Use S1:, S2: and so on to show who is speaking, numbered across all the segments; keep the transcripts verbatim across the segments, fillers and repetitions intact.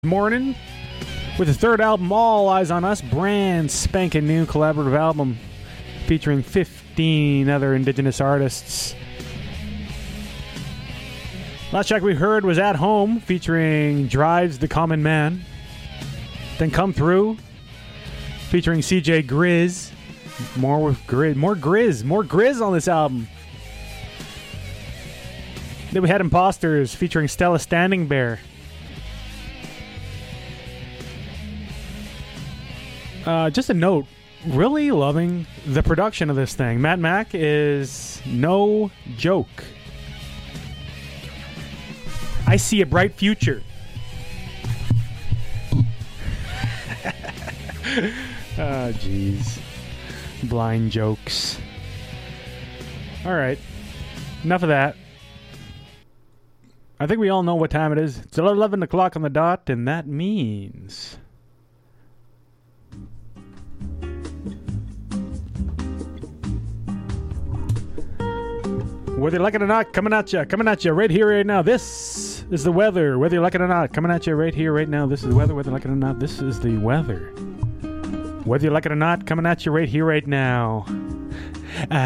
S1: Morning with the third album, All Eyes on Us, brand spanking new collaborative album featuring fifteen other indigenous artists. Last track we heard was At Home featuring Drives the Common Man. Then Come Through featuring C J Grizz. More with Grizz, more Grizz, more Grizz on this album. Then we had Imposters featuring Stella Standing Bear. Uh, just a note, really loving the production of this thing. Matt Mack is no joke. I see a bright future. Oh, jeez. Blind jokes. All right. Enough of that. I think we all know what time it is. It's eleven o'clock on the dot, and that means... whether you like it or not, coming at you, coming at you right here, right now. This is the weather. Whether you like it or not, coming at you right here, right now. This is the weather. Whether you like it or not, this is the weather. Whether you like it or not, coming at you right here, right now. All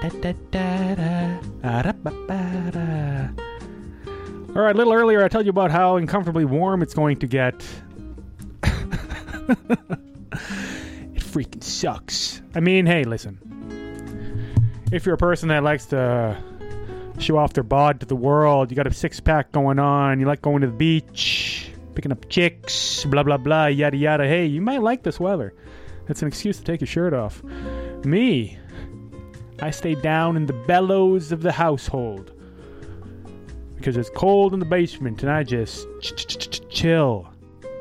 S1: right, a little earlier, I told you about how uncomfortably warm it's going to get. It freaking sucks. I mean, hey, listen. If you're a person that likes to show off their bod to the world, you got a six-pack going on, you like going to the beach, picking up chicks, blah, blah, blah, yada, yada. Hey, you might like this weather. That's an excuse to take your shirt off. Me, I stay down in the bellows of the household because it's cold in the basement, and I just chill.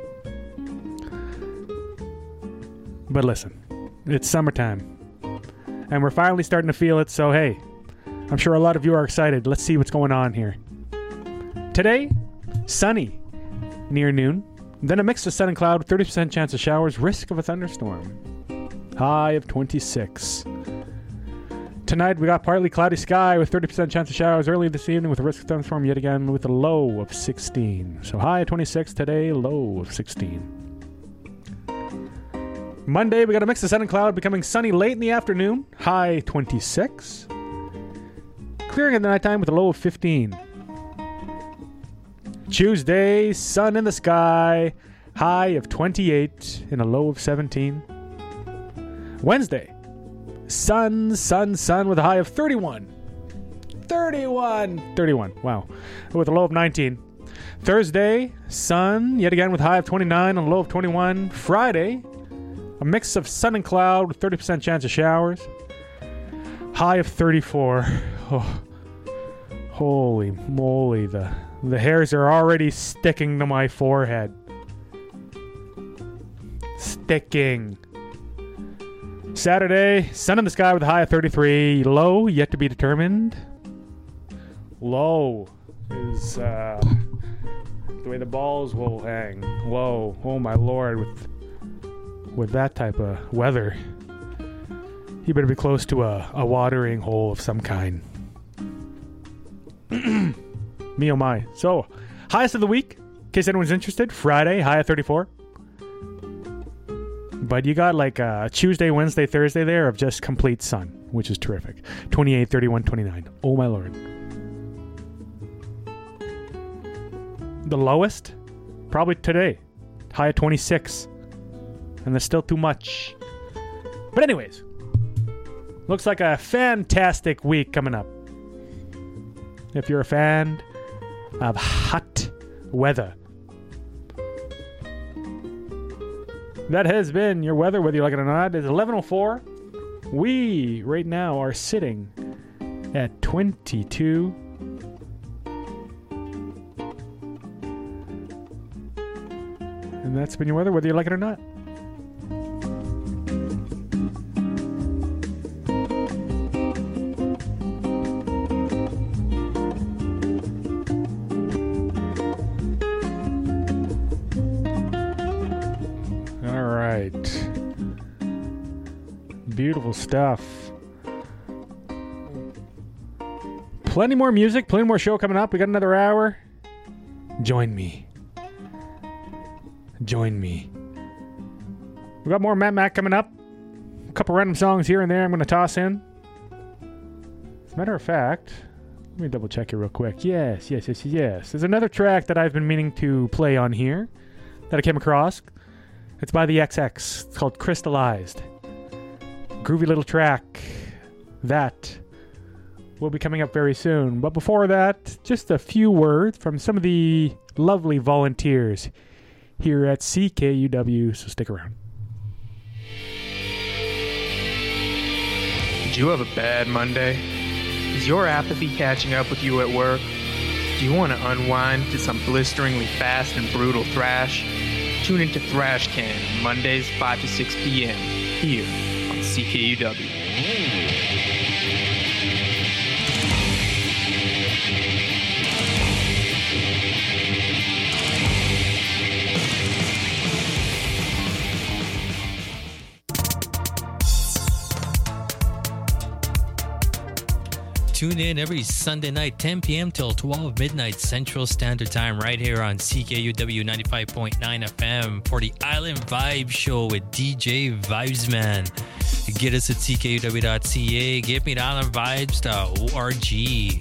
S1: But listen, it's summertime, and we're finally starting to feel it, so hey, I'm sure a lot of you are excited. Let's see what's going on here. Today, sunny near noon. Then a mix of sun and cloud with thirty percent chance of showers, risk of a thunderstorm. High of twenty-six. Tonight, we got partly cloudy sky with thirty percent chance of showers early this evening with a risk of thunderstorm yet again with a low of sixteen. So high of twenty-six today, low of sixteen. Monday, we got a mix of sun and cloud becoming sunny late in the afternoon, high twenty-six. Clearing at the nighttime with a low of fifteen. Tuesday, sun in the sky, high of twenty-eight and a low of seventeen. Wednesday, sun, sun, sun with a high of thirty-one. thirty-one. thirty-one, wow. With a low of nineteen. Thursday, sun, yet again with a high of twenty-nine and a low of twenty-one. Friday, a mix of sun and cloud with thirty percent chance of showers. High of thirty-four. Oh, holy moly, the, the hairs are already sticking to my forehead. Sticking. Saturday, sun in the sky with a high of thirty-three. Low, yet to be determined. Low is uh, the way the balls will hang. Low. Oh my lord, with with that type of weather, you better be close to a, a watering hole of some kind. Me oh my. So, highest of the week, in case anyone's interested, Friday, high of thirty-four. But you got like a Tuesday, Wednesday, Thursday there of just complete sun, which is terrific. twenty-eight, thirty-one, twenty-nine. Oh my lord. The lowest? Probably today. High of twenty-six. And there's still too much. But anyways, looks like a fantastic week coming up. If you're a fan of hot weather. That has been your weather, whether you like it or not. It's eleven oh four. We, right now, are sitting at twenty-two. And that's been your weather, whether you like it or not. Beautiful stuff. Plenty more music, plenty more show coming up. We got another hour. Join me join me. We got more Matt Mac coming up. A couple random songs here and there I'm going to toss in. As a matter of fact, let me double check here real quick. Yes, yes, yes, yes. There's another track that I've been meaning to play on here that I came across. It's by the X X. It's called Crystallized. Groovy little track that will be coming up very soon. But before that, just a few words from some of the lovely volunteers here at C K U W, so stick around.
S2: Did you have a bad Monday? Is your apathy catching up with you at work? Do you want to unwind to some blisteringly fast and brutal thrash? Tune into Thrash Can Mondays five to six p.m. here on C K U W.
S3: Tune in every Sunday night, ten p.m. till twelve midnight Central Standard Time, right here on C K U W ninety-five point nine F M for the Island Vibe Show with D J Vibesman. Get us at C K U W dot C A. Get me at island vibes dot org.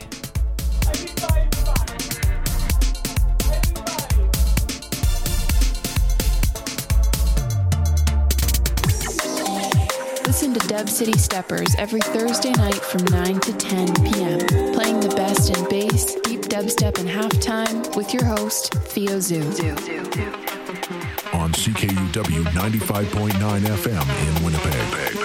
S4: Listen to Dub City Steppers every Thursday night from nine to ten p.m. Playing the best in bass, deep dubstep, and halftime with your host, Theo Zoo.
S5: On C K U W ninety-five point nine F M in Winnipeg.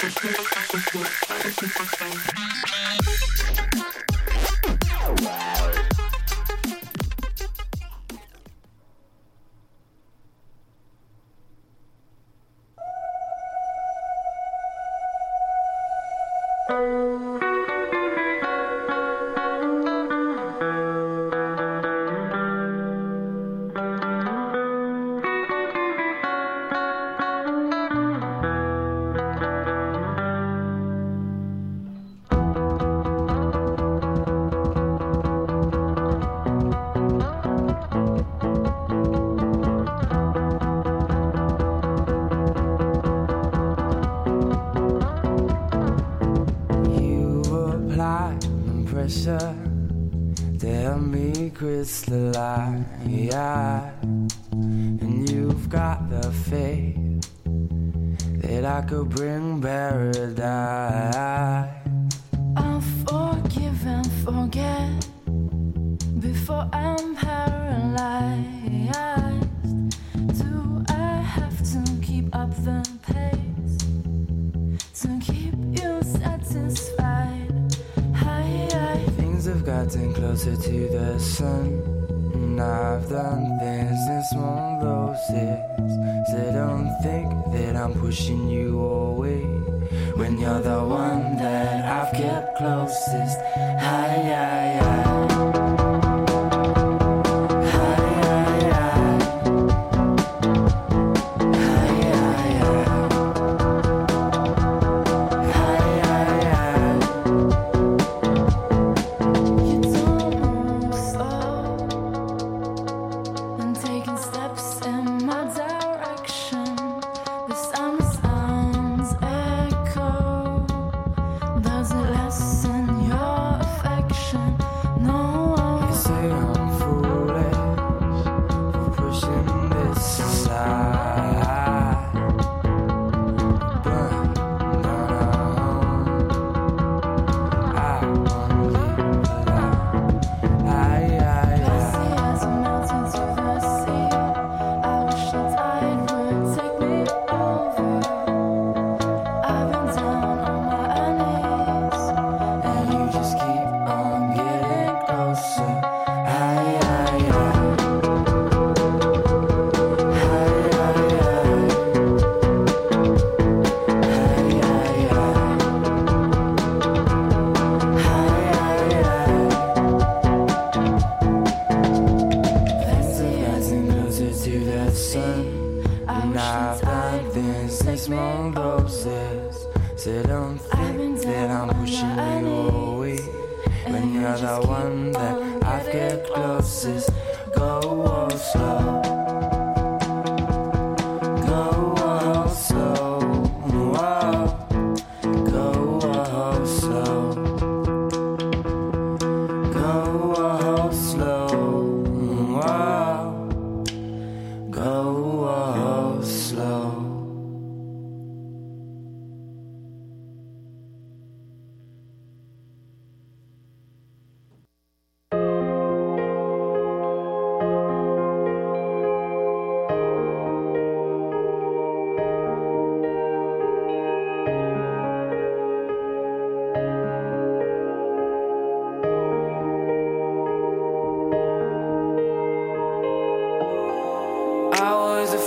S6: Tell me crystalline, and you've got the faith that I could bring paradise.
S7: I'll forgive and forget before I'm paralyzed. Do I have to keep up the pace to keep you satisfied? Hi, hi.
S6: Things have gotten closer to the sun, and I've done things in small doses. So don't think that I'm pushing you away when you're the one that I've kept closest. Hi, hi, hi.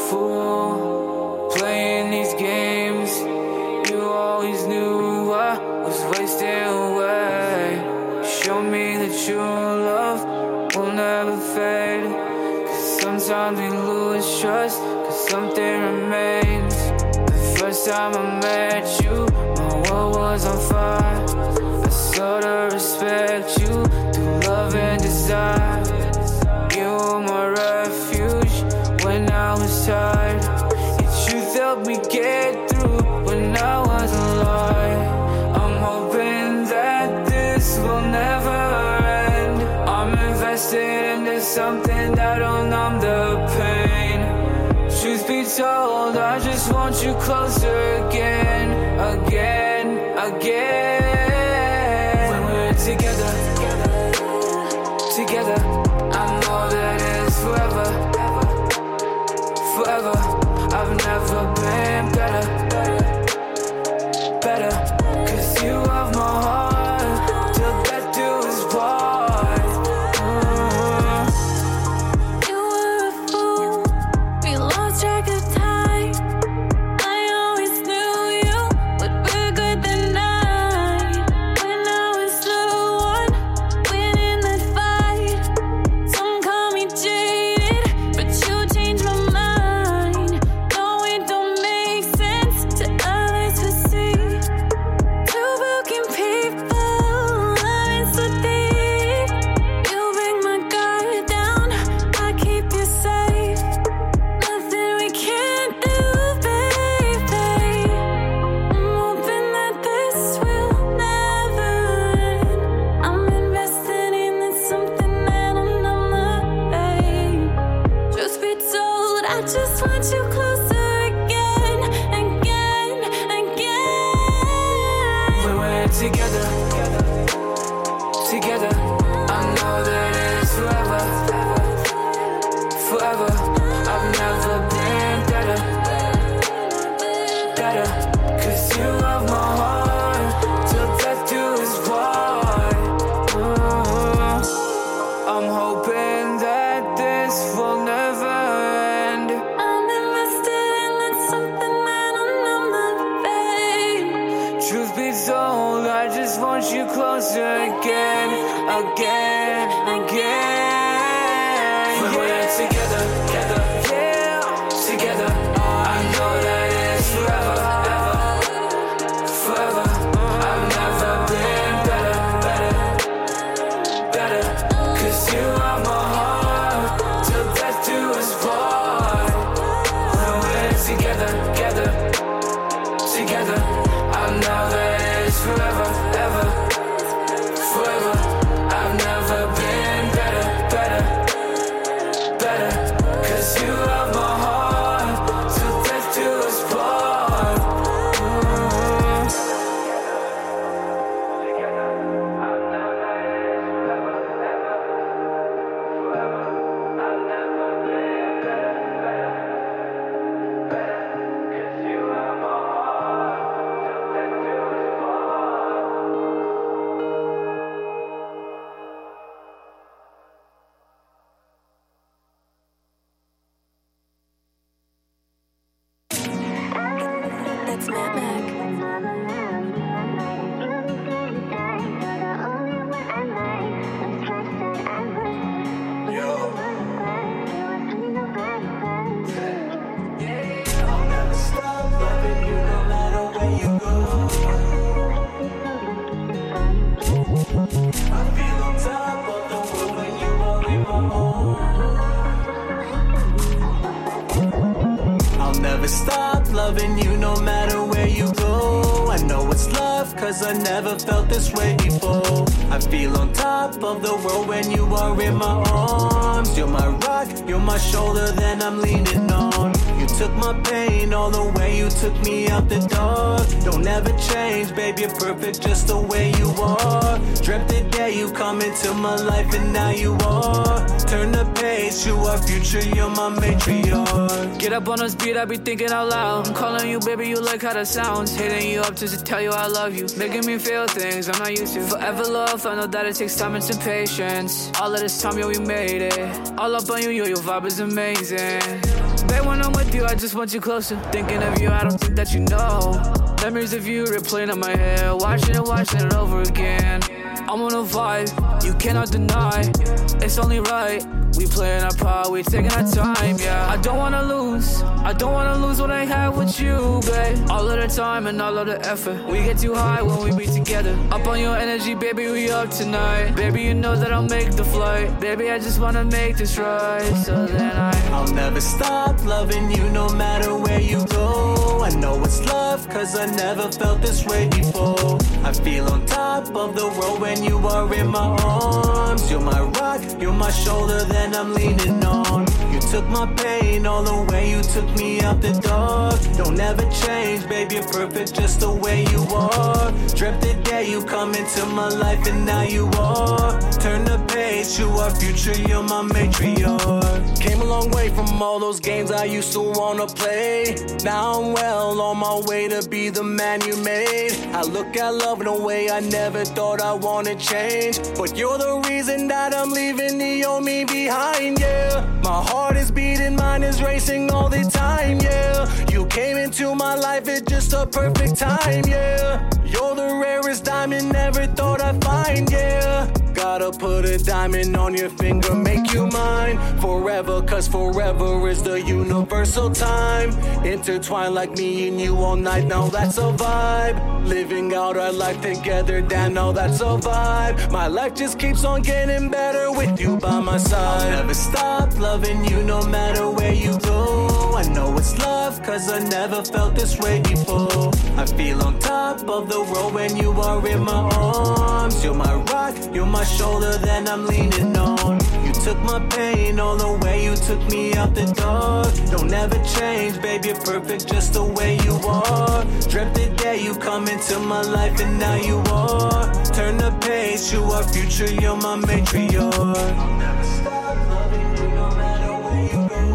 S6: fool playing these games. You always knew I was wasting away. Show me that your love will never fade. Cause sometimes we lose trust, cause something remains. The first time I met you, my world was on fire. I sort of respect you through love and desire. You were my refuge when I was tired. Your truth helped me get through when I was alive. I'm hoping that this will never end. I'm invested into something that'll numb the pain. Truth be told, I just want you closer again, again, again. When we're together, together, I know that it's forever, forever. I've never been better, better. Cause you have my heart till death do us part. Mm-hmm.
S7: You were a fool, we lost track of time. I always knew you would be good the night. When I was the one winning that fight. Some call me jaded, but you changed my mind. No, it don't make sense to others to see. Two broken people loving so deep. You bring my guard down, I keep you safe. Nothing we can't do, baby. I'm hoping that this will never end. I'm invested in this something that'll numb the pain. Truth be told, I just want you closer again, again, again.
S6: When we're together, together, I know that it's forever, forever. I've never been better, better. Cause you have my heart till death do us part. Mm-hmm. I'm hoping that this will never end.
S7: I'm invested in that something that'll numb the pain.
S6: Truth be told, I just want you closer again, again, again. When we're together, together, yeah, together. I know that it's forever, ever, forever. I've never been better, better, better. Cause you are my heart till death do us part. When we're together, together, together. I know that it's forever, ever, forever. I've never been better, better, better. Cause you have my heart till death do us part. Mm-hmm.
S7: That's Matt Mac.
S8: I'll never stop loving you no matter where you go. I know it's love cause I never felt this way before. I feel on top of the world when you are in my arms. You're my rock, you're my shoulder, then I'm leaning on. You took my pain all the way, you took me out the dark. Don't ever change, baby, you're perfect just the way you are. Dreamt the day you come into my life and now you are. Turn the page, you are future, you're my matriarch.
S6: Get up on this beat, I be thinking out loud. I'm calling you, baby, you like how that sounds. Hitting you up just to tell you I love you. Making me feel things I'm not used to. Forever love, I know that it takes time and some patience. All of this time, yo, we made it. All up on you, yo, your vibe is amazing. Babe, when I'm with you,
S9: you, I just want you closer. Thinking of you, I don't think that you know. Memories of you replaying on my head. Watching it, watching it over again. I'm on a vibe, you cannot deny. It's only right, we playing our part, we taking our time, yeah. I don't wanna lose, I don't wanna lose what I have with you, babe. All of the time and all of the effort. We get too high when we be together. Up on your energy, baby, we up tonight. Baby, you know that I'll make the flight. Baby, I just wanna make this right. So then I
S8: I'll never stop loving you no matter where you go. I know it's love, cause I never felt this way before. I feel on top of the world when you are in my arms. You're my rock, you're my shoulder, then I'm leaning on. You took my pain all the way, you took me out the dark. Don't ever change, baby, you're perfect just the way you are. Dreamt the day you come into my life and now you are. Turn the page to our future, you're my matriarch. Came a long way from all those games I used to wanna play. Now I'm well on my way to be the man you made. I look at love in a way I never thought I wanna change. But you're the reason that I'm leaving the old me behind, yeah. My heart is beating, mine is racing all the time, yeah. You came into my life at just a perfect time, yeah. You're the rarest diamond, never thought I'd find, yeah. Gotta put a diamond on your finger, make you mine forever, cause forever is the universal time. Intertwined like me and you all night, now that's a vibe. Living out our life together, damn, now that's a vibe. My life just keeps on getting better with you by my side. I'll never stop loving you no matter where you go. I know it's love, cause I never felt this way before. I feel on top of the world when you are in my arms. You're my rock, you're my shoulder, then I'm leaning on. You took my pain all the way, you took me out the dark. Don't ever change, baby, you're perfect just the way you are. Dreamt the day you come into my life and now you are. Turn the page to our future, you're my matriarch. I'll never stop loving you no matter where you go.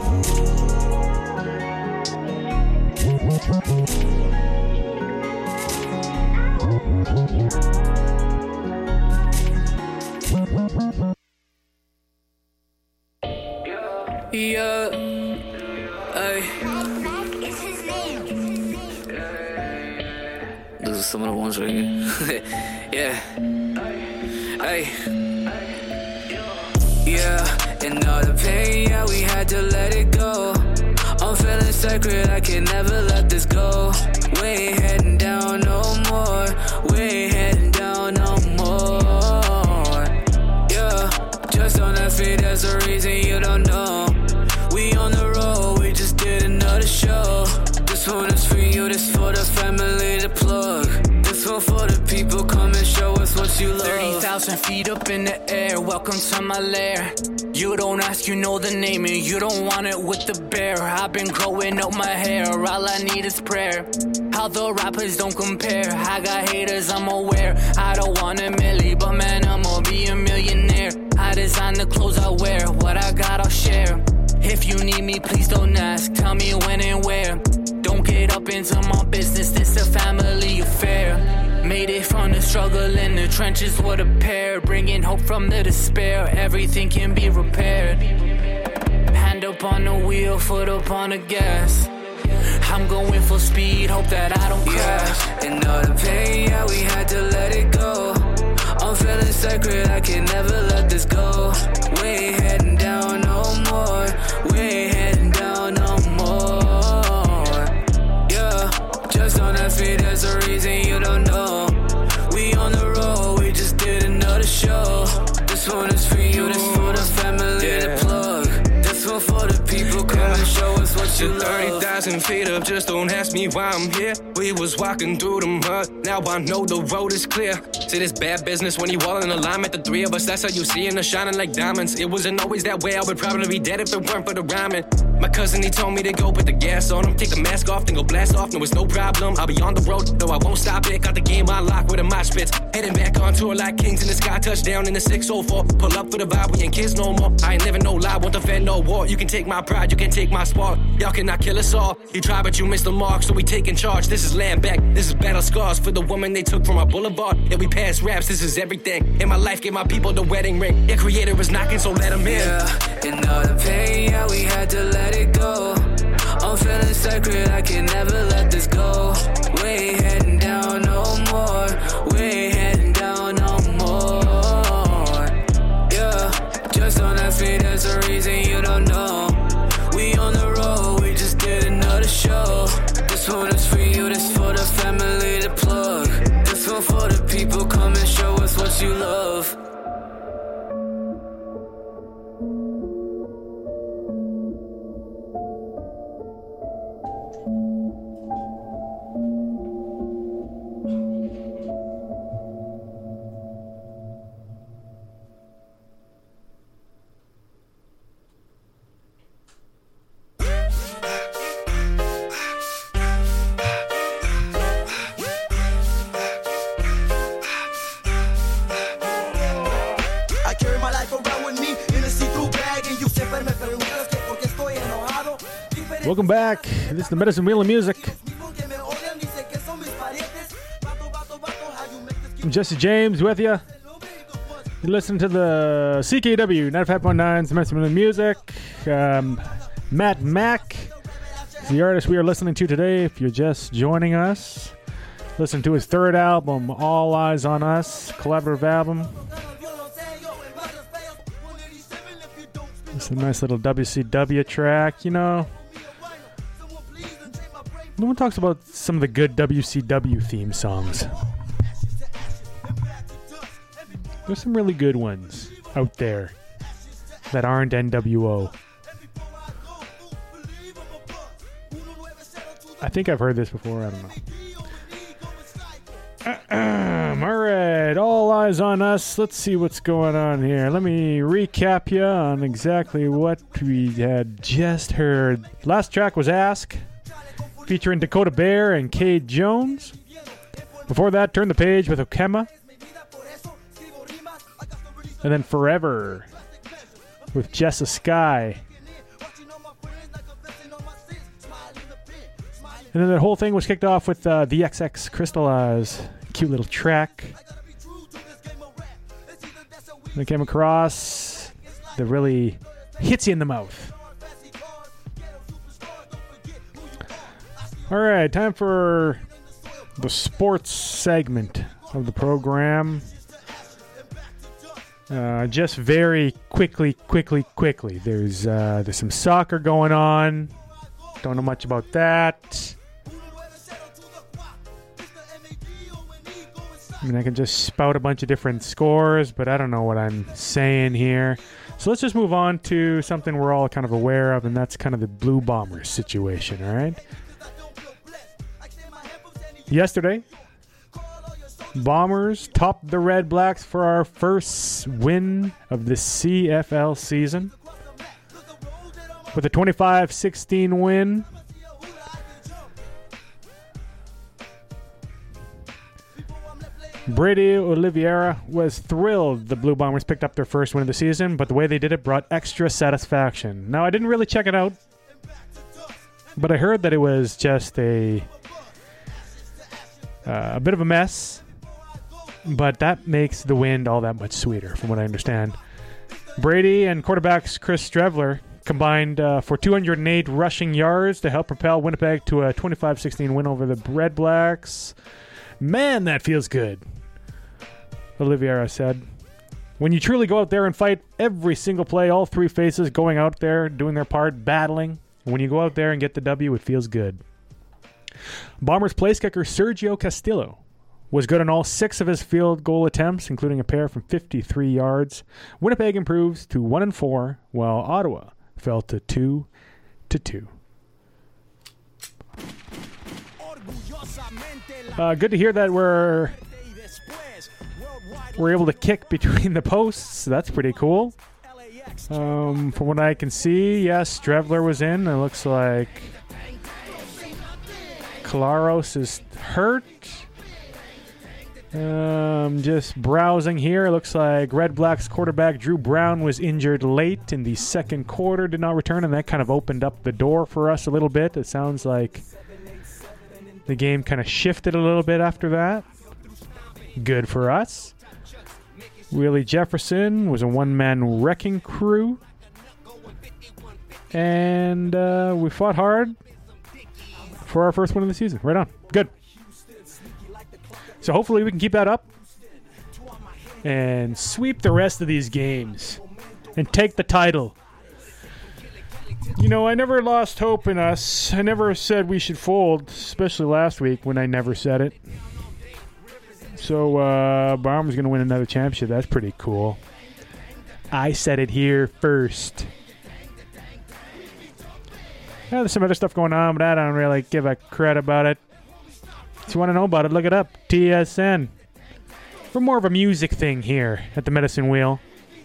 S9: Yeah, ay. Those are some of the ones right here. Yeah, ay. Yeah, and all the pain, yeah, we had to let it go. I'm feeling sacred, I can never let this go. We ain't heading down no more. We ain't heading down no more. Yeah, just on that feet, that's the reason you don't know. We on the road, we just did another show. This one is for you, this for the family, the plug. This one for the people, come and show us what you love. thirty thousand feet up in the air, welcome to my lair. You don't ask, you know the name, and you don't want it with the bear. I've been growing up my hair, all I need is prayer. How the rappers don't compare, I got haters, I'm aware. I don't want a milli, but man, I'ma be a millionaire. I design the clothes I wear, what I got I'll share. If you need me, please don't ask, tell me when and where. Don't get up into my business, this a family affair. Made it from the struggle in the trenches, what a pair. Bringing hope from the despair, everything can be repaired. Hand up on the wheel, foot up on the gas. I'm going full speed, hope that I don't crash. Yeah, and all the pain, yeah, we had to let it go. I'm feeling sacred, I can never let this go. We ain't heading down no more. We ain't heading down no more. Yeah, just on that feet, that's the reason you don't know. We on the road, we just did another show. This one is for you, this for the family, yeah. The plug. This one for the people, come yeah. And show us what you love.
S10: thirty thousand feet up, just don't ask me why I'm here. We was walking through the mud, now I know the road is clear. See this bad business when you all in alignment. The three of us, that's how you seeing us shining like diamonds. It wasn't always that way, I would probably be dead if it weren't for the rhyming. My cousin, he told me to go put the gas on him. Take the mask off, then go blast off, no, it's no problem. I'll be on the road, though I won't stop it. Got the game unlocked with a mosh pits. Heading back on tour like kings in the sky. Touchdown in the six oh four. Pull up for the vibe, we ain't kids no more. I ain't living no lie, won't defend no war. You can take my pride, you can take my spark. Y'all cannot kill us all. You try, but you missed the mark, so we taking charge. This is land back, this is battle scars for the woman they took from our boulevard. Yeah, we pass raps, this is everything. In my life, gave my people the wedding ring. Their creator is knocking, so let him in.
S9: Yeah, and all the pain, yeah, we had to let it go. I'm feeling secret, I can never let this go. We ain't heading down no more. We ain't heading down no more. Yeah, just don't ask me, there's a reason you don't know. We on the road, we just did another show. This one is for you, this for the family to plug. This one for the people, come and show us what you love.
S1: Welcome back. This is the Medicine Wheel of Music. I'm Jesse James with you. You listen to the C K W ninety-five point nine's Medicine Wheel of Music. Um, Matt Mack is the artist we are listening to today. If you're just joining us, listen to his third album, All Eyes on Us, collaborative album. It's a nice little W C W track, you know. No one talks about some of the good W C W theme songs. There's some really good ones out there that aren't N W O. I think I've heard this before. I don't know. Uh-uh. All right. All eyes on us. Let's see what's going on here. Let me recap you on exactly what we had just heard. Last track was Ask, featuring Dakota Bear and Cade Jones. Before that, Turn the Page with Okema. And then Forever with Jessa Sky. And then the whole thing was kicked off with uh, the X X Crystallize. Cute little track. And I came across that really hits you in the mouth. All right, time for the sports segment of the program. Uh, just very quickly, quickly, quickly. There's uh, there's some soccer going on. Don't know much about that. I mean, I can just spout a bunch of different scores, but I don't know what I'm saying here. So let's just move on to something we're all kind of aware of, and that's kind of the Blue Bombers situation, all right? Yesterday, Bombers topped the Red Blacks for our first win of the C F L season with a twenty-five sixteen win. Brady Oliveira was thrilled the Blue Bombers picked up their first win of the season, but the way they did it brought extra satisfaction. Now, I didn't really check it out, but I heard that it was just a uh, a bit of a mess, but that makes the win all that much sweeter, from what I understand. Brady and quarterbacks Chris Strevler combined uh, for two hundred eight rushing yards to help propel Winnipeg to a twenty-five sixteen win over the Red Blacks. Man, that feels good, Oliveira said. When you truly go out there and fight every single play, all three faces going out there, doing their part, battling. When you go out there and get the W, it feels good. Bombers place kicker Sergio Castillo was good on all six of his field goal attempts, including a pair from fifty-three yards. Winnipeg improves to one and four, while Ottawa fell to two to two. Uh, good to hear that we're we're able to kick between the posts. That's pretty cool. Um, from what I can see, yes, Strevler was in. It looks like Claros is hurt. Um, just browsing here. It looks like Red Blacks quarterback Drew Brown was injured late in the second quarter, did not return, and that kind of opened up the door for us a little bit. It sounds like the game kind of shifted a little bit after that. Good for us. Willie Jefferson was a one-man wrecking crew. And uh, we fought hard. for our first win of the season. Right on. Good. So hopefully we can keep that up and sweep the rest of these games and take the title. You know, I never lost hope in us. I never said we should fold, especially last week when I never said it. So, uh, Bombers going to win another championship. That's pretty cool. I said it here first. Yeah, there's some other stuff going on, but I don't really give a crud about it. If you want to know about it, look it up. T S N. We're more of a music thing here at the Medicine Wheel.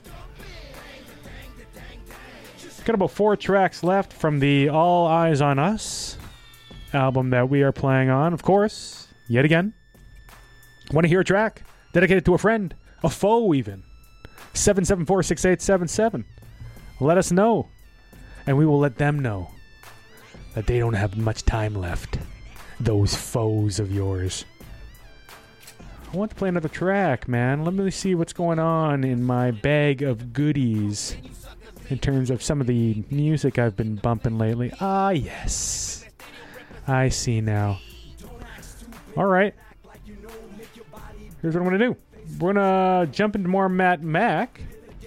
S1: Got about four tracks left from the All Eyes on Us album that we are playing on, of course, yet again. Want to hear a track dedicated to a friend, a foe even? seven seven four, six eight seven seven. Let us know, and we will let them know that they don't have much time left. Those foes of yours. I want to play another track, man. Let me see what's going on in my bag of goodies in terms of some of the music I've been bumping lately. Ah, yes. I see now. All right. Here's what I'm going to do. We're going to jump into more Matt Mac.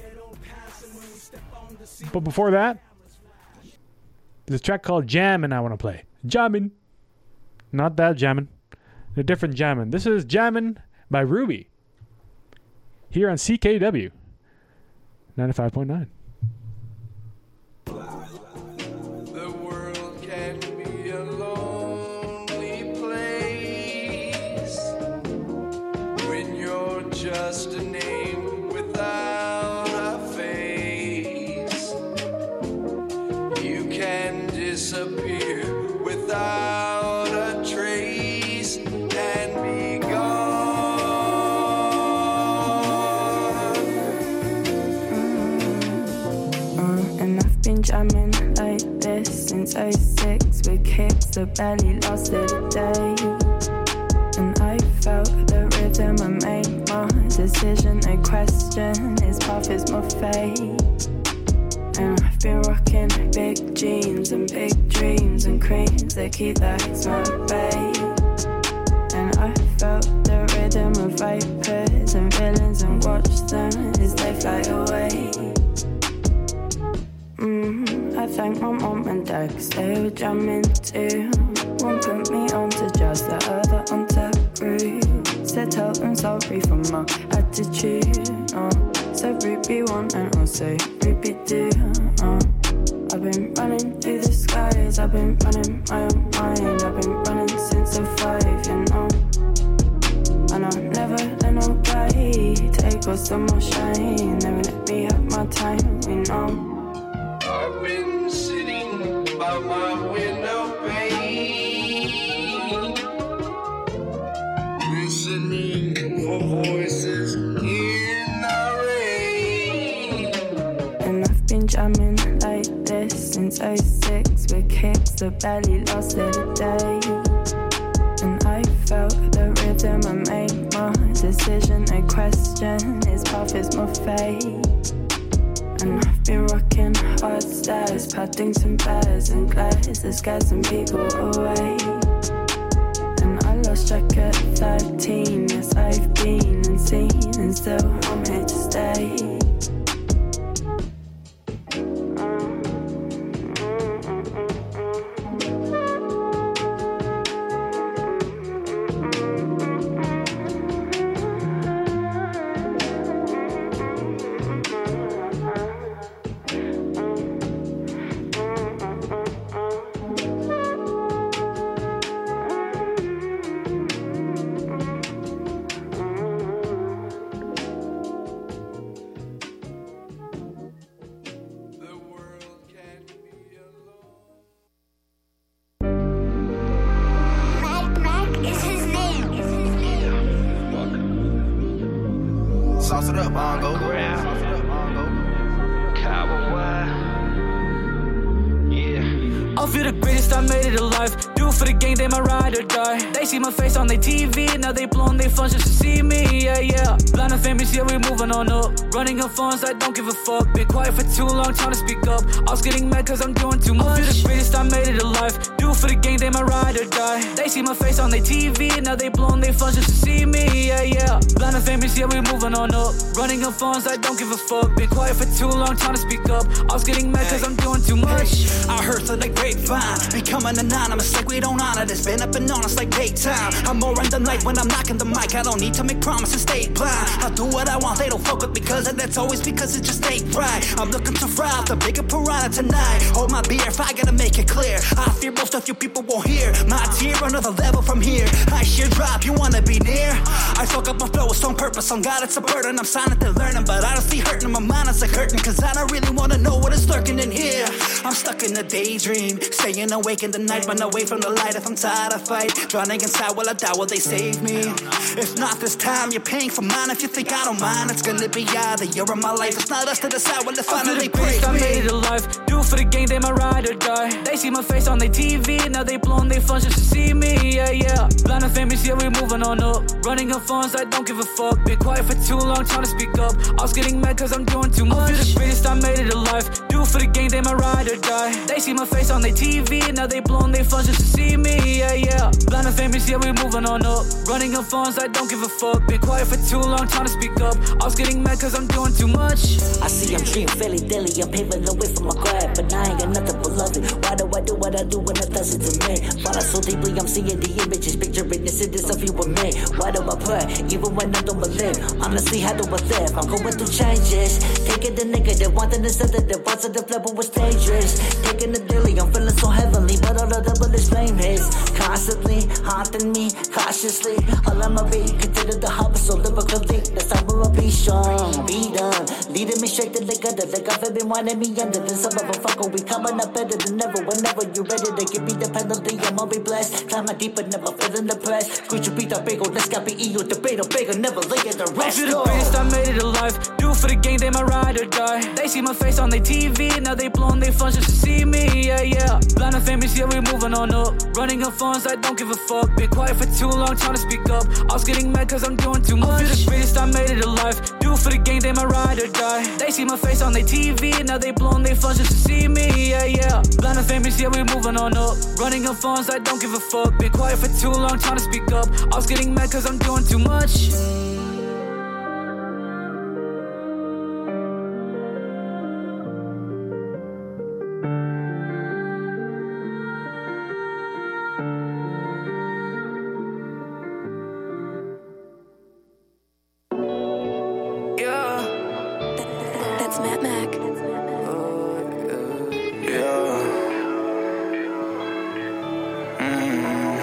S1: But before that, there's a track called Jammin' I want to play. Jammin'. Not that Jammin'. A different Jammin'. This is Jammin' by Ruby. Here on C K W ninety-five point nine.
S11: The world can be a lonely place when you're just a name without a face. You can disappear without a trace and be gone.
S12: Been jamming like this since oh six with kicks that barely lasted a day. And I felt the rhythm and made my decision. No question, his path is my fate. And I've been rocking big jeans and big dreams and creams that keep the hits my bay. And I felt the rhythm of vipers and villains and watched them as they fly away. Mm, I thank my mom and dad 'cause they were jamming too. One put me on to jazz, the other on to groove. Said tell them sorry for my attitude. Uh. Said Ruby one and I'll say Ruby two. Uh. I've been running through the skies, I've been running my own mind. I've been running since I'm five, you know. And I'll never let nobody take what's on my shine. Never let me have my time, you know.
S11: I've been sitting by my window pane, listening for voices in the rain.
S12: And I've been jamming like this since oh six with kicks that barely lasted a day. And I felt the rhythm and made my decision. No question, his path is my fate. And I've been rocking hard stairs, Paddington bears and glares that scared some people away. And I lost track at thirteen, yes I've been and seen, and still I'm here to stay.
S13: Sauce it up, bongo.
S11: I feel the greatest
S9: greatest, I made it alive. Do it for the game, they might ride or die. They see my face on their T V, now they blowing their phones just to see me, yeah, yeah. Blind and famous, yeah, we moving on up. Running up phones, I don't give a fuck. Been quiet for too long, time to speak up. I was getting mad cause I'm doing too much. Do the greatest, I made it alive. Do it for the game, they might ride or die. They see my face on their T V, now they blowing their phones just to see me, yeah, yeah. Blind and famous, yeah, we moving on up. Running up phones, I don't give a fuck. Been quiet for too long, time to speak up. I was getting mad cause I'm doing too much.
S14: I heard through the grapevine, becoming anonymous like we don't honor this. Been up and on us like daytime. I'm more in the night when I'm knocking the mic. I don't need to make promises, stay blind. I do what I want, they don't fuck with me cause and that's always because it just ain't right. I'm looking to fry out the bigger piranha tonight. Hold my beer if I gotta make it clear. I fear most of you people won't hear my tear, another level from here. I sheer drop, you wanna be near? I fuck up my flow, it's on purpose. On God, it's a burden. I'm silent and learning, but I don't see hurting. My mind is like hurting cause I don't really wanna know what is lurking in here. I'm stuck in a daydream, staying awake in the night, run away from the light if I'm tired of fight. Drowning inside, will I die, will they save me? If not this time, you're paying for mine. If you think I don't mind, it's gonna be either you're in my life. It's not us to decide when it finally breaks me.
S9: I made it alive, do it for the game, they might ride or die. They see my face on their T V, now they blowing their phones just to see me, yeah, yeah. Blind and famous, yeah, we moving on up. Running up phones, I don't give a fuck. Been quiet for too long, time to speak up. I was getting mad cause I'm doing too much. Do the greatest, I made it alive. Do it for the game, they might ride or die. They see my face on their T V, now they blowing their phones just to see me, yeah, yeah. Blind and famous, yeah, we moving on up. Running up phones, I don't give a fuck. Been quiet for too long, time to speak up. I was getting mad cause I'm doing too much.
S15: I see I'm dreaming fairly daily, I'm paving the way for my grab, but I ain't got nothing but love it. Why do I do what I do when it does it to me? Falling so deeply, I'm seeing the images, picturing the cities of you and me. Why do I pray, even when I don't believe? Honestly, how do I live? I'm going through changes, taking the negative, wanting to set the positive level was dangerous. Taking the daily, I'm feeling so heavenly, but all the devilish flame is constantly haunting me, cautiously. All I'ma be considered the harbor, so lyrically, that's how I'ma be strong, be done, leading me straight to the gutter, like I've been wanting me under. Then some motherfucker, we coming up better than ever. Whenever you ready to give me the penalty, I'ma be blessed. Climbing deeper, never feeling depressed. Could you beat the bagel? Let's got be eagle, debate or bigger, never look at the rest.
S9: I the greatest, I made it alive. Do it for the game, they might ride or die. They see my face on their T V, now they blowing their phones just to see me, yeah, yeah. Blind and famous, yeah, we moving on up. Running up phones, I don't give a fuck. Been quiet for too long, time to speak up. I was getting mad cause I'm doing too much. Do the greatest, I made it alive. Do it for the game, they might ride or die. They see my face on their T V, now they blowing their phones just to see me, yeah, yeah. Blind and famous, yeah, we moving on up. Running up phones, I don't give a fuck. Been quiet for too long, time to speak up. I was getting mad cause I'm doing too much.
S7: That's Matt Mac.
S6: Yeah. Mm.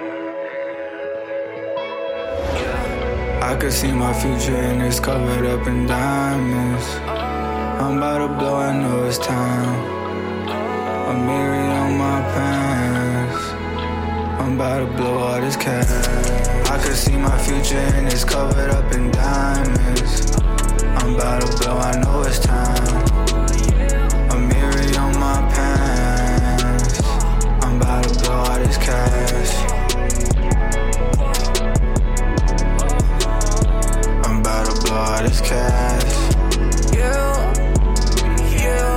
S6: I could see my future and it's covered up in diamonds. I'm about to blow, I know it's time. A mirror on my pants. I'm about to blow all this cash. I could see my future and it's covered up in diamonds. I'm about to blow, I know it's time. A mirror on my pants. I'm about to blow all this cash. I'm about to blow all this cash.
S9: Yeah, yeah,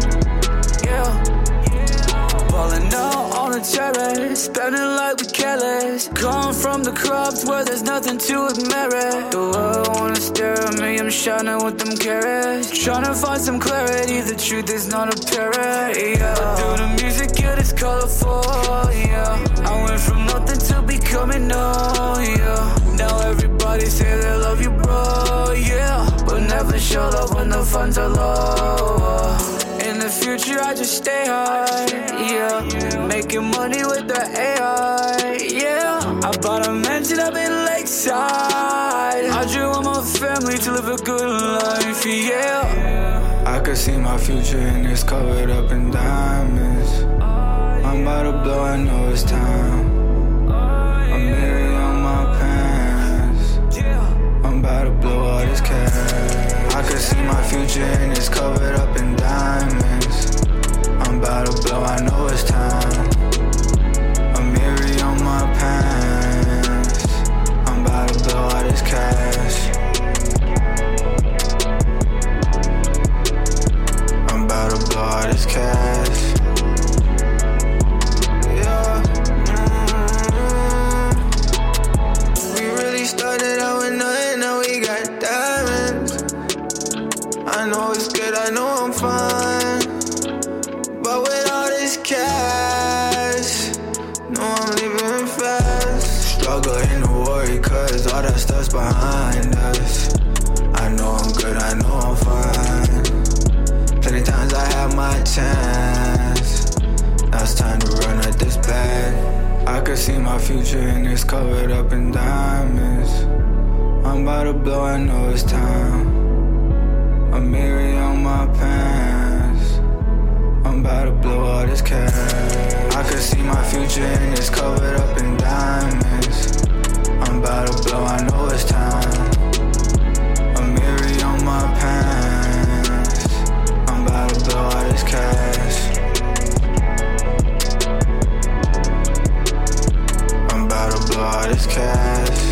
S9: yeah. Ballin' out on the terrace, spending like we careless. Come from the clubs where there's nothing to admire. The world wanna stare at me, I'm shining with them carrots. Tryna find some clarity, the truth is not apparent, yeah. Through the music, yeah, it's colorful, yeah. I went from nothing to becoming known, yeah. Now everybody say they love you, bro, yeah. But never show love when the funds are low. In the future, I just stay high, yeah. Making money with the A I, yeah. I bought a mansion up in Lakeside. I dream of my family to live a good life, yeah.
S6: I could see my future and it's covered up in diamonds. I'm about to blow, I know it's time. A mirror on my pants. I'm about to blow all this cash. I could see my future and it's covered up in diamonds. I'm about to blow, I know it's time. No, I'm leaving fast. Struggle ain't no worry, cause all that stuff's behind us. I know I'm good, I know I'm fine. Plenty times I had my chance. Now it's time to run at this bag. I could see my future and it's covered up in diamonds. I'm about to blow, I know it's time. A mirror on my pants. I'm about to blow all this cash. I could see my future and it's covered up in diamonds. I'm about to blow, I know it's time. A mirror on my pants. I'm about to blow all this cash. I'm about to blow all this cash.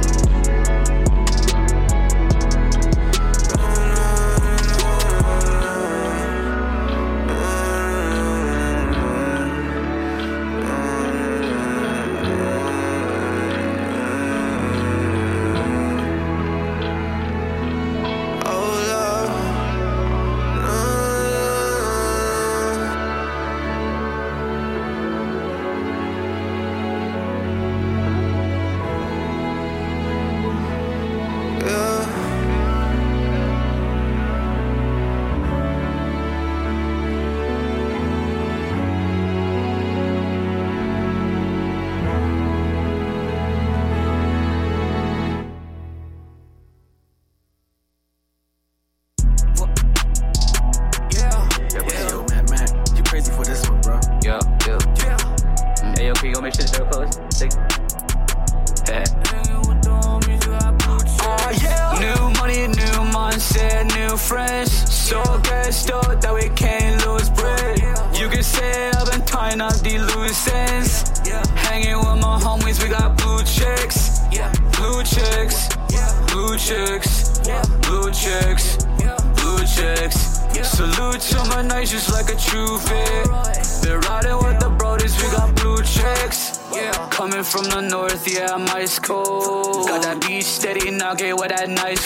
S9: From the north, yeah, I'm ice cold. Got that beach steady, now get with that nice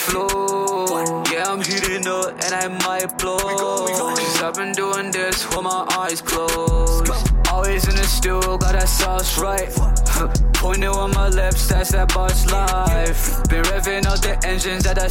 S9: flow. Yeah, I'm heating up and I might blow. Cause I've been doing this with my eyes closed. Always in the stew, got that sauce right. Pointing on my lips, that's that boss life. Been revving out the engines at that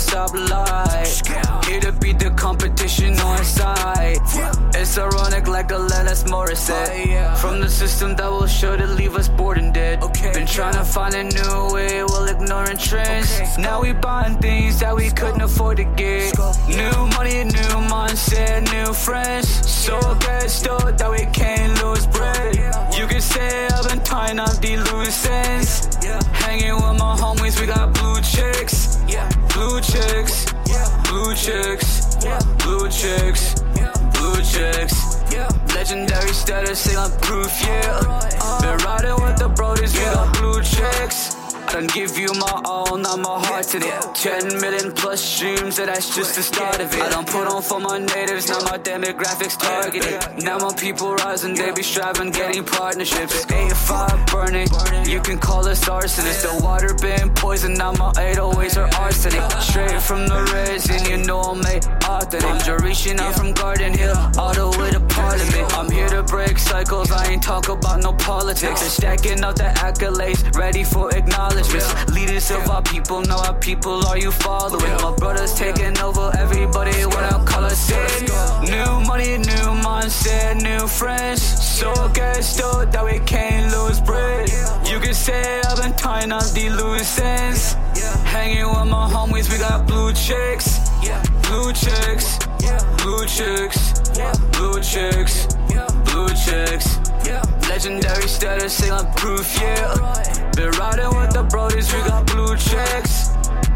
S9: stoplight. Here to beat the competition on sight. It's ironic like Alanis Morissette. From the system that will sure to leave us bored and dead. Been trying to find a new way while ignoring trends. Now we buying things that we couldn't afford to get. New money, new mindset, new friends. So gassed up that we can't lose breath. You can say I've been tying up the loose ends. Hanging with my homies, we got blue chicks. Blue chicks, blue chicks, blue chicks, blue chicks. Legendary status, ain't like proof, yeah. Been riding with the brodies, we got blue chicks. I done give you my all, not my heart today. Ten million plus streams, and that's just the start of it. I done put on for my natives, now my demographics targeted. Now my people rising, they be striving, getting partnerships. eight five burning, you can call us arsonists. The water been poisoned, now my eight oh eights are arsenic. Straight from the resin, you know I'm made authentic. I'm just reaching out from Garden Hill, all the way to Parliament. I'm here to break cycles, I ain't talk about no politics. They're stacking up the accolades, ready for acknowledgement. Leaders of our people, know our people, are you following? My brothers taking over everybody, what I call us in. New money, new mindset, new friends. So gassed up that we can't lose bread. You can say I've been tying up the loose ends. Hanging with my homies, we got blue chicks. Blue chicks, blue chicks, blue chicks, blue chicks. Legendary status, ain't like proof, yeah. Been riding with the brodies, we got blue chicks.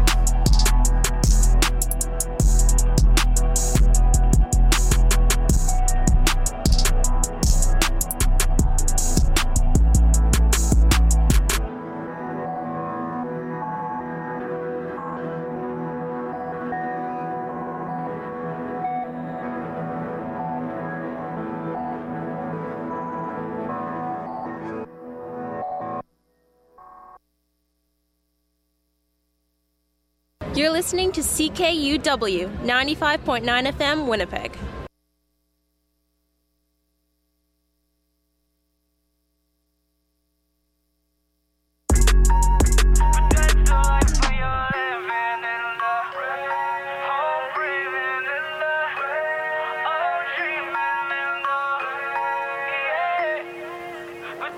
S16: You're listening to C K U W ninety-five point nine F M Winnipeg.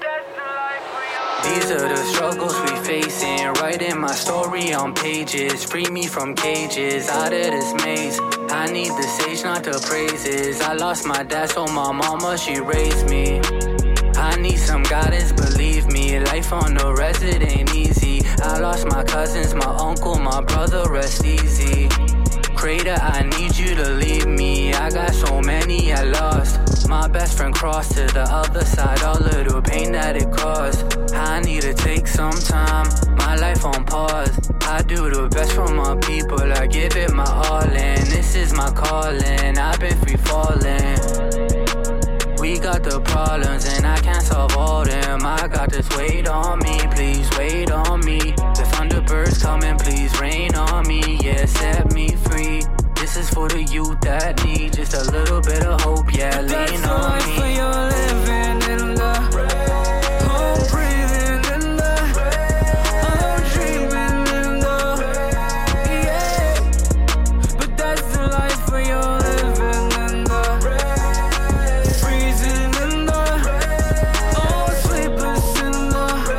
S9: These are the struggles we facing. Writing my story on pages. Free me from cages, out of this maze. I need the sage, not the praises. I lost my dad, so my mama, she raised me. I need some guidance, believe me. Life on the res, it ain't easy. I lost my cousins, my uncle, my brother, rest easy. Crater, I need you to leave me. I got so many I lost. My best friend crossed to the other side. All of the pain that it caused. I need to take some time. My life on pause. I do the best for my people. I give it my all in. This is my calling. I've been free falling. We got the problems and I can't solve all them. I got this weight on me, please wait on me. The thunderbirds coming, please rain on me. Yeah, set me free. This is for the youth that need just a little bit of hope. Yeah, lean on me.
S6: For your living in the home, breathing in the home, dreaming in the yeah. But that's the life for your living in the freezing in the oh, sleepless in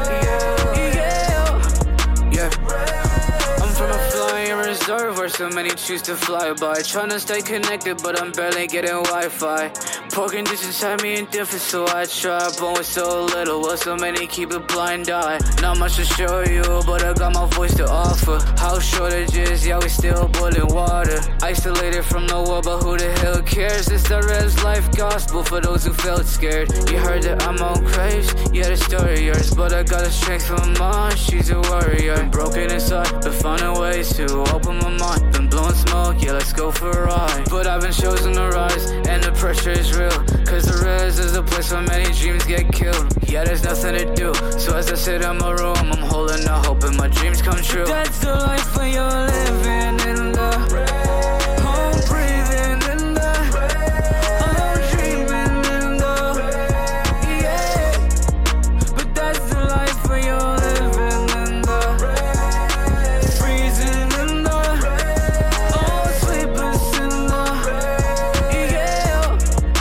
S6: the yeah, yeah. I'm from a flying reserve where so many choose to fly by. Trying to stay connected, but I'm barely getting Wi-Fi. Poking distance had me indifferent, so I try. Born with so little, while so many keep a blind eye. Not much to show you, but I got my voice to offer. House shortages, yeah, we still boiling water. Isolated from the world, but who the hell cares? It's the res life gospel for those who felt scared. You heard that I'm on craves, yeah, the story yours. But I got a strength from mom, she's a warrior. Been broken inside, but finding ways to open my mind. Been blowing smoke, yeah, let's go for a ride. But I've been chosen to rise, and the pressure is real. Cause the res is a place where many dreams get killed. Yeah, there's nothing to do. So as I sit in my room, I'm holding out hope and my dreams come true. That's the life for your living in the home, breathing in the home, dreaming in the yeah. But that's the life for your living in the freezing in the oh, sleepless in the yeah.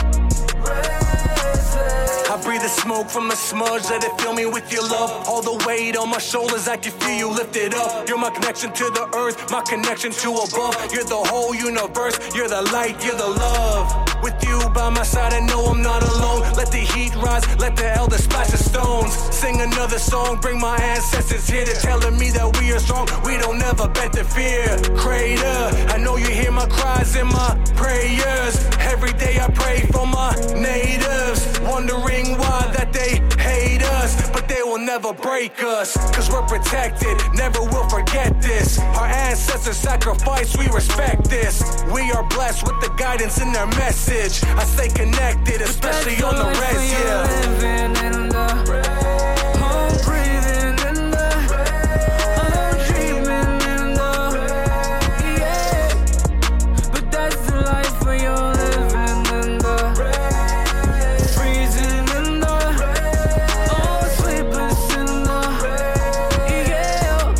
S8: I breathe the smoke from the smudge, let it fill me with your love. All the weight on my shoulders, I can feel you lift it up. You're my connection to the earth, my connection to above. You're the whole universe, you're the light, you're the love. With you by my side, I know I'm not alone. Let the heat rise, let the elders splash the stones. Sing another song, bring my ancestors here. They're telling me that we are strong, we don't ever bend to fear. Crater, I know you hear my cries and my prayers. Every day I pray for my natives, wondering why that they hate us, but they will never break us. Cause we're protected, never will forget this. Our ancestors sacrificed, we respect this. We are blessed with the guidance in their message. I stay connected, especially on the res, yeah.
S6: Living in the home, breathing in the home, dreaming in the yeah. But that's the life for your living in the freezing in the oh, sleepless in the yeah.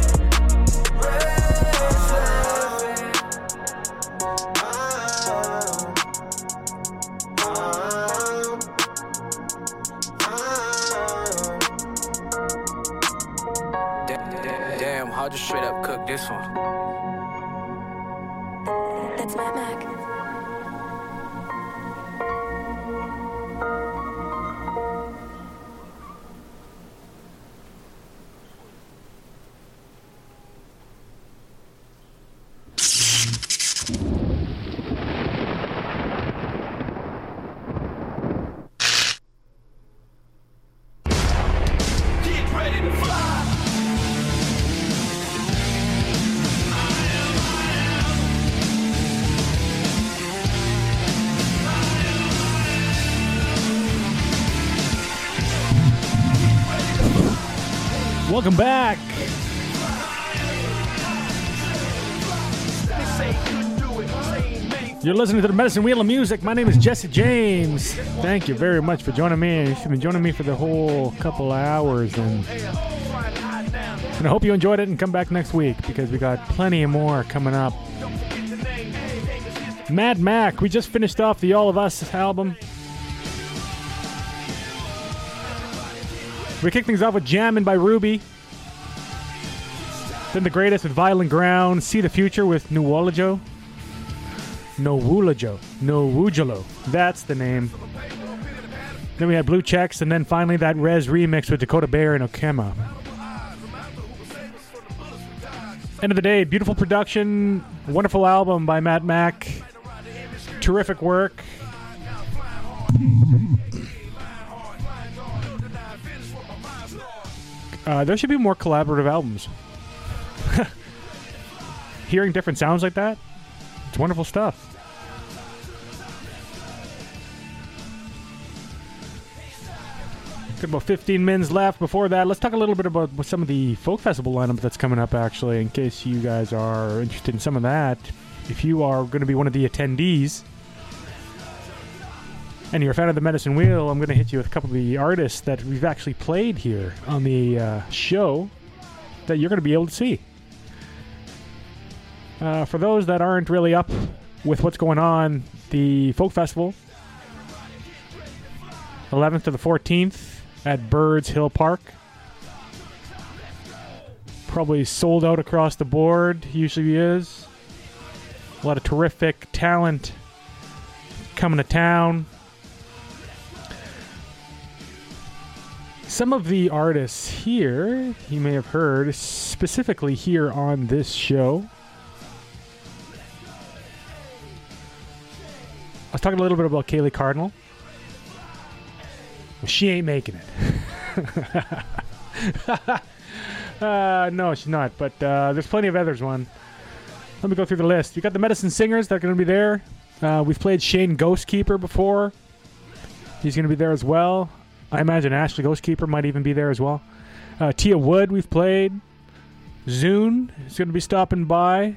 S9: Damn, how'd you straight up cook this one?
S7: That's Matt Mac.
S11: Get ready to fly.
S1: Welcome back. You're listening to the Medicine Wheel of Music. My name is Jesse James. Thank you very much for joining me. You've been joining me for the whole couple of hours, and, and I hope you enjoyed it and come back next week because we got plenty more coming up. Mad Mac, we just finished off the All of Us album. We kick things off with Jammin' by Ruby. Then The Greatest with Violent Ground. See the Future with Nuwolojo. Nowulajo. Nowujalo. That's the name. Then we had Blue Checks, and then finally that Rez remix with Dakota Bear and Okema. End of the day, beautiful production, wonderful album by Matt Mack. Terrific work. Uh, there should be more collaborative albums. Hearing different sounds like that, it's wonderful stuff. Got about fifteen minutes left. Before that, let's talk a little bit about some of the folk festival lineup that's coming up, actually, in case you guys are interested in some of that. If you are going to be one of the attendees and you're a fan of the Medicine Wheel, I'm going to hit you with a couple of the artists that we've actually played here on the uh, show that you're going to be able to see. Uh, for those that aren't really up with what's going on, the folk festival, eleventh to the fourteenth, at Birds Hill Park. Probably sold out across the board, usually is. A lot of terrific talent coming to town. Some of the artists here, you may have heard, specifically here on this show. I was talking a little bit about Kaylee Cardinal. Well, she ain't making it. uh, no, she's not. But uh, there's plenty of others. One. Let me go through the list. You got the Medicine Singers that are going to be there. Uh, we've played Shane Ghostkeeper before. He's going to be there as well. I imagine Ashley Ghostkeeper might even be there as well. Uh, Tia Wood we've played. Zune is going to be stopping by.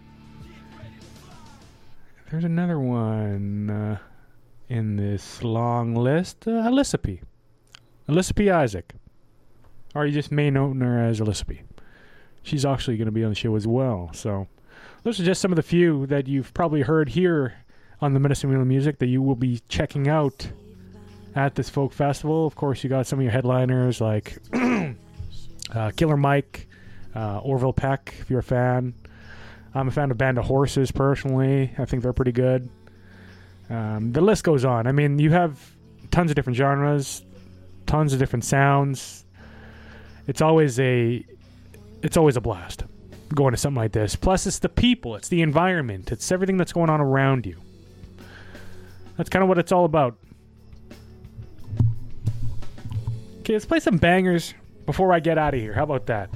S1: There's another one. Uh, in this long list, uh, Alyssa P. Alyssa P. Isaac. Or you just may know her as Alyssa P. She's actually going to be on the show as well. So those are just some of the few that you've probably heard here on the Medicine Wheel of Music that you will be checking out at this folk festival. Of course, you got some of your headliners like uh, Killer Mike, uh, Orville Peck, if you're a fan. I'm a fan of Band of Horses, personally. I think they're pretty good. Um, the list goes on. I mean, you have tons of different genres, tons of different sounds. It's always a, it's always a blast going to something like this. Plus, it's the people, it's the environment, it's everything that's going on around you. That's kind of what it's all about. Okay, let's play some bangers before I get out of here. How about that?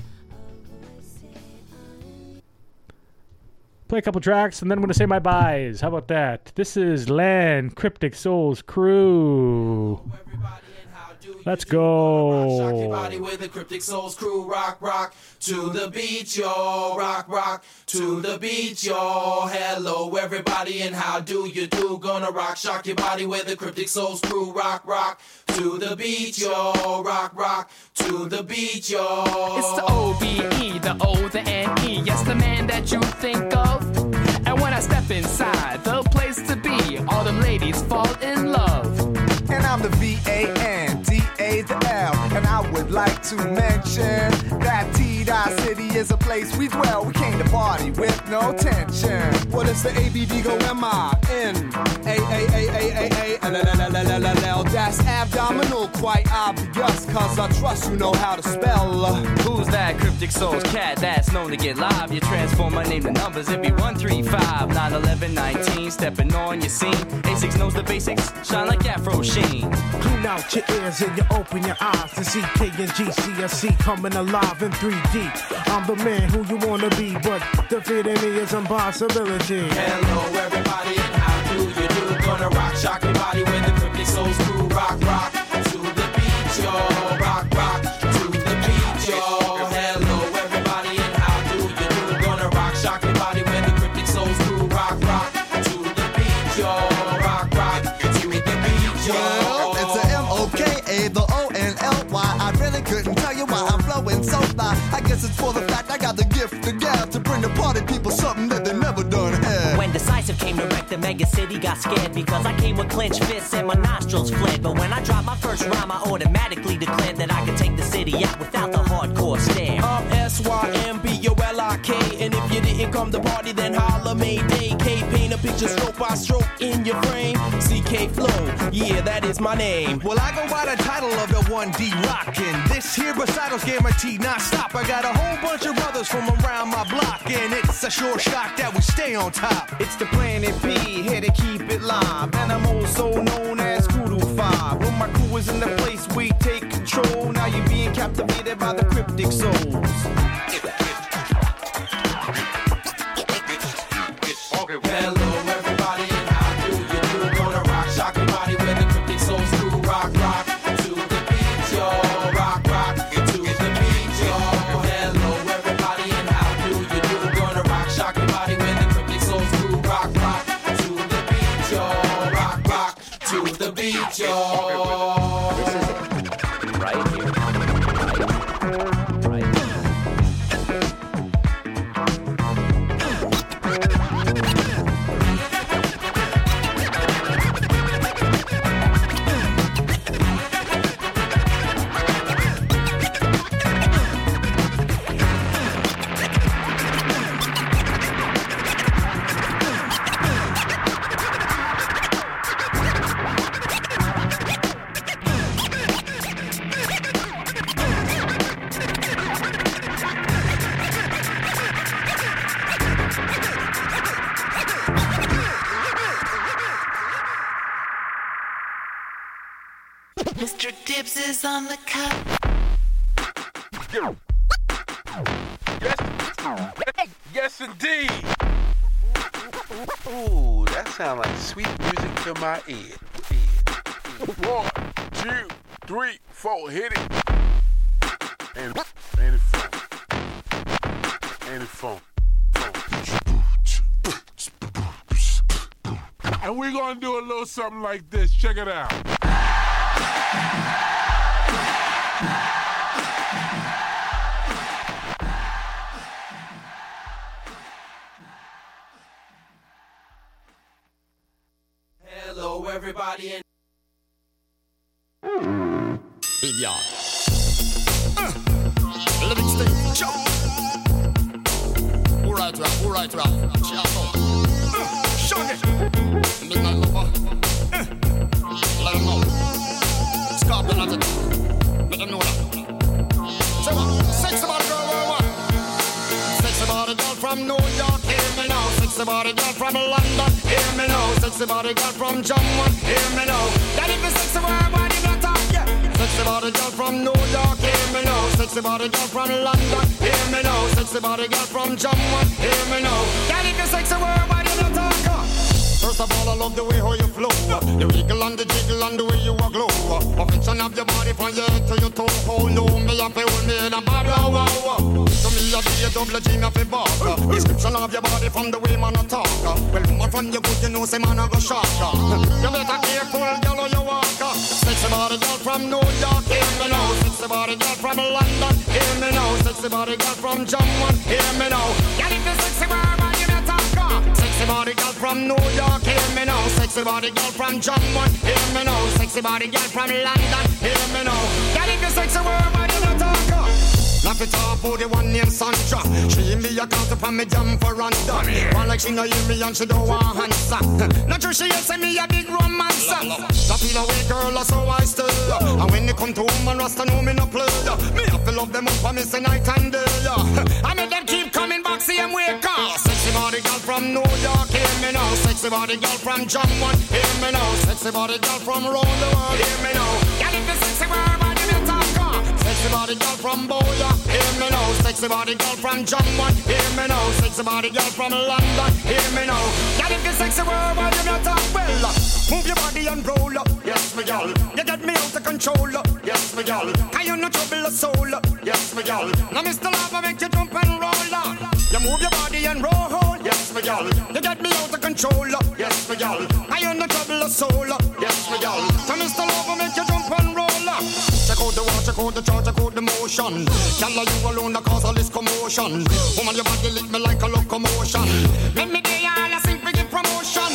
S1: Play a couple tracks, and then I'm going to say my byes. How about that? This is Len, Cryptic Souls Crew. Let's go.
S11: Shock your body with the Cryptic Souls Crew. Rock, rock to the beat, yo. Rock, rock to the beat, yo. Hello, everybody, and how do you do? Gonna rock, shock your body with the Cryptic Souls Crew. Rock, rock to the beat, yo. Rock, rock to the beat, yo.
S17: It's the O B E, the O, the N E. Yes, the man that you think of. And when I step inside, the place to be, all them ladies fall in love.
S18: And I'm the V A N D A the L. And I would like to mention that T-Dot City is a place we dwell. We came to party with no tension. Well, it's the A B D go M I N A A A A A A L L L L L L L. That's abdominal, quite obvious, cause I trust you know how to spell.
S19: Who's that Cryptic Souls cat that's known to get live? You transform my name to numbers, it be one three five nine eleven nineteen. Stepping on your scene, A six knows the basics, shine like Afro Sheen.
S20: Clean out your ears and you open your eyes to see K and G C S C coming alive in three D. I'm the man who you wanna be, but defeating me is impossibility.
S11: Hello, everybody, and how do you do? Gonna rock, shock your body with the Cryptic Souls Crew. Rock, rock to the beat, yo. Rock, rock to the beat, yo. Hello, everybody, and how do you do? Gonna rock, shock your body with the Cryptic Souls Crew. Rock, rock to the beat, yo. Rock, rock to the beat, yo.
S21: Well, it's the M O K A, the O N L Y. I really couldn't tell you why I'm flowing so fly. I guess it's for the fact I got the gift, the gab to bring the party people something that they never done had.
S15: When decisive came
S2: came to wreck the mega city, got scared because I came with clenched fists and my nostrils fled. But when I dropped my first rhyme, I automatically declared that I could take the city out without the hardcore stare.
S11: I'm S Y M B O L I K, and if you didn't come to party, then holla Mayday. K, paint a picture stroke by stroke in your frame. C K Flow, yeah, that is my name.
S22: Well, I go by the title of the one D Rockin'. This here recitals guaranteed not stop. I got a whole bunch of brothers from around my block, and it's a sure shock that we stay on top.
S13: It's the Planet P, here to keep it live. And I'm also known as Kudu Five. When my crew is in the place, we take control. Now you're being captivated by the cryptic souls.
S11: Hello, everybody, and how do you do? Gonna rock, shock your body with the cryptic souls do. Rock, rock to the beat, yo. Rock, rock to the beat, yo. Hello, everybody, and how do you do? Gonna rock, shock your body with the cryptic souls do. Rock, rock to the beat, yo. Rock, rock to the beat, yo.
S2: This is right here. Right, right.
S7: Mister Dibs is on the cut.
S23: Yes, yes indeed. Ooh, that sounds like sweet music to my ear. One, two, three, four, hit it. And and it funk. And it funk. And we're gonna do a little something like this. Check it out.
S11: Hello, everybody, and
S24: Big yard. Uh, living state. Jump. All right, rap. All right, rap. Shout out. Uh, Shug it. Midnight lover. Uh, let them know. Scorpion at it. Make them know that. Say what? Sexy body girl, what? Sexy body girl from New York, hear me now. Sexy body girl from London, hear me now. Sexy body girl from Jamaica, hear me now. That if it's sexy body, not talk, yeah. Sexy body girl from New York, hear me now. Sexy body girl from London, hear me now. Sexy body girl from Jamaica, hear me now. That if it's sexy body, not talk. First of all, I love the way how you flow. The wiggle and the jiggle and the way you a glow. Perfection of your body from your head to your toe. Oh no, me a fi hold me in a bubble. Wow. To me a be a double G, me fi bark. Description of your body from the way man a talk. Well, man from your good, you know say man a go shark. You better careful, girl, or you walk. Sexy body girl from New York, hear me now. Sexy body girl from London, hear me now. Sexy body girl from Jamaica, hear me now. Girl, if you sexy body, you better talk. Sexy body girl from New York, hear me now. Sexy body girl from Jamaica, hear me now. Sexy body girl from London, hear me now. Girl, if you sexy body, you better talk. Knock it off for the one named Sandra. She in me a count up on me jam for Randa. One like she no hear me and she don't want answer. Not true she say me a big romancer. That feel away girl so I still. And when they come to woman Rasta know me no play. Me have to love them up for me say night and day. I make them keep coming back see them wake up. Sexy body girl from New York hear me now. Sexy body girl from Jamaica hear me now. Sexy body girl from around the world hear me now. Girl if the sexy body me talk. Sexy body girl from Boya, hear me now. Sexy body girl from Jamaica, hear me now. Sexy body girl from London, hear me now. Girl, if you sexy word, why you not talk well? Move your body and roll up, yes me girl. You get me out of control, yes me girl. Can you no trouble a soul, yes me girl. Now Mister Lava make you jump and roll up. You move your body and roll, yes me girl. You get me out of control, yes me girl. Can you no trouble a soul, yes me girl. Now Mister Lava make you jump and roll up. Check out the watch, check out the charge, check out the motion. Can't let you alone that cause all this commotion. Woman, your body lick me like a locomotion. Make me day all I sing for give promotion.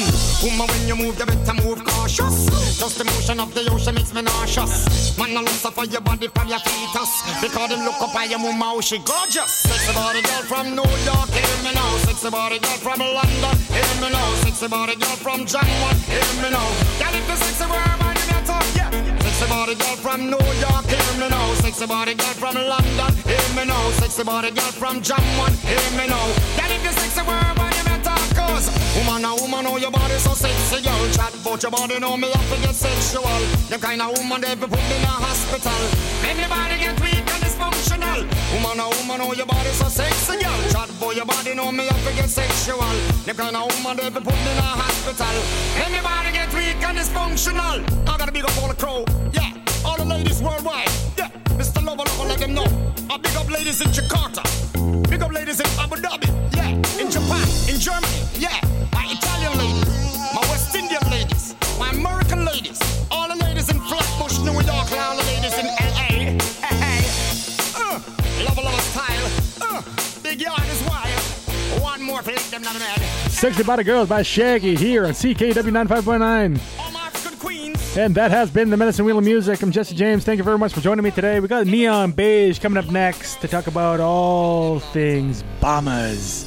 S24: Woman, when you move, you better move cautious. Just the motion of the ocean makes me nauseous. Man, I look for your body from your fetus. Because them look up at your mama, how she gorgeous. Sexy body girl from New York, hear me now. Sexy body girl from London, hear me now. Sexy body girl from Jamaica, hear me now. Got it, the sexy word, man, you got talk, yeah. Sexy body girl from New York, hear me now. Sexy body girl from London, hear me now. Sexy body girl from Jamaica, hear me now. Got it, the sexy word, man, you got talk, cause woman, a woman, oh, your body so sexy, girl. Chat about your body, know me have to get sexual. The kind of woman they be put in a hospital. Everybody get weak and dysfunctional. Woman, a woman, oh, your body so sexy, girl. Chat about your body, know me have to get sexual. The kind of woman they be put in a hospital. Everybody get weak and dysfunctional. I gotta big up all the crow, yeah. All the ladies worldwide, yeah. Mister Lover, Lover, let them know. I big up ladies in Jakarta. Big up ladies in Abu Dhabi, yeah. In Japan, in Germany, yeah. My Italian ladies, my West Indian ladies, my American ladies, all the ladies in Flatbush, New York, and all the ladies in L A. Hey, hey. Uh, Lover, Lover style. Uh, big yard is wild. One more for lick them down the head.
S1: Sexy Body Girls by Shaggy here on C K W ninety-five point nine. And that has been the Medicine Wheel of Music. I'm Jesse James. Thank you very much for joining me today. We got Neon Beige coming up next to talk about all things bombers.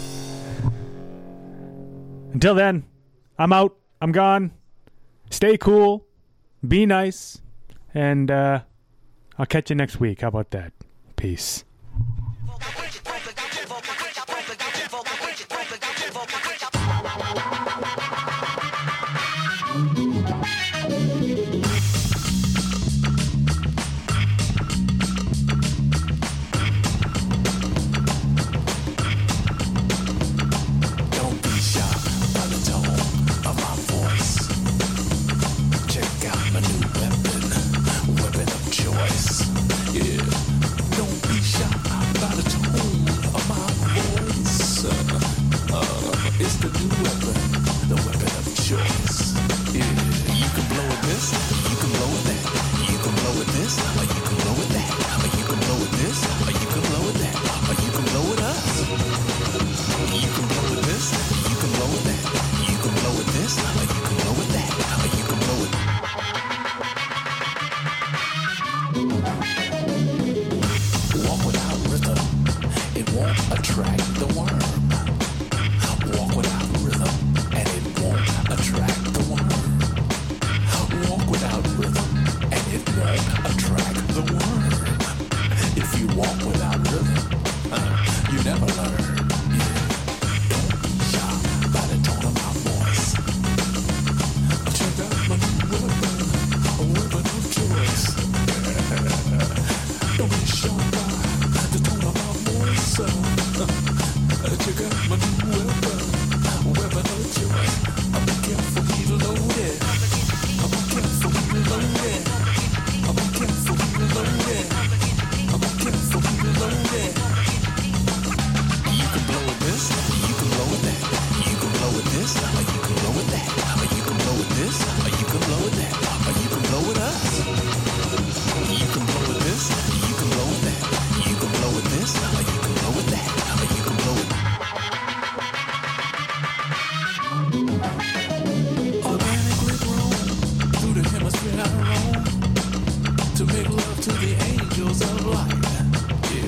S1: Until then, I'm out. I'm gone. Stay cool. Be nice. And uh, I'll catch you next week. How about that? Peace.
S3: You got my new weapon.